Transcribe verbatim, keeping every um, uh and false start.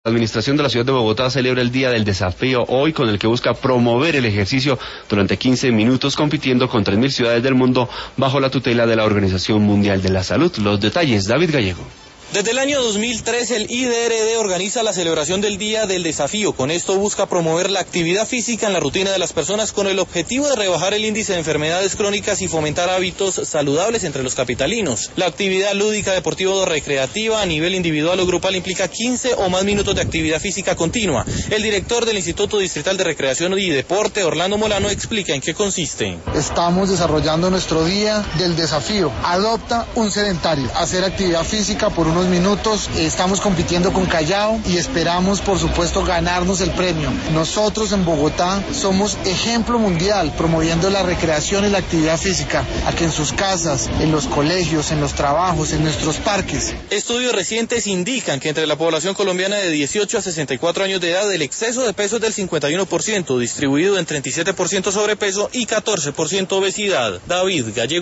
La administración de la ciudad de Bogotá celebra el Día del Desafío hoy, con el que busca promover el ejercicio durante quince minutos, compitiendo con tres mil ciudades del mundo bajo la tutela de la Organización Mundial de la Salud. Los detalles, David Gallego. Desde el año dos mil tres, el I D R D organiza la celebración del Día del Desafío. Con esto busca promover la actividad física en la rutina de las personas con el objetivo de rebajar el índice de enfermedades crónicas y fomentar hábitos saludables entre los capitalinos. La actividad lúdica, deportiva o recreativa a nivel individual o grupal implica quince o más minutos de actividad física continua. El director del Instituto Distrital de Recreación y Deporte, Orlando Molano, explica en qué consiste. Estamos desarrollando nuestro Día del Desafío. Adopta un sedentario, hacer actividad física por unos minutos. Estamos compitiendo con Callao y esperamos, por supuesto, ganarnos el premio. Nosotros en Bogotá somos ejemplo mundial promoviendo la recreación y la actividad física, aquí en sus casas, en los colegios, en los trabajos, en nuestros parques. Estudios recientes indican que entre la población colombiana de dieciocho a sesenta y cuatro años de edad, el exceso de peso es del cincuenta y uno por ciento, distribuido en treinta y siete por ciento sobrepeso y catorce por ciento obesidad. David Gallego.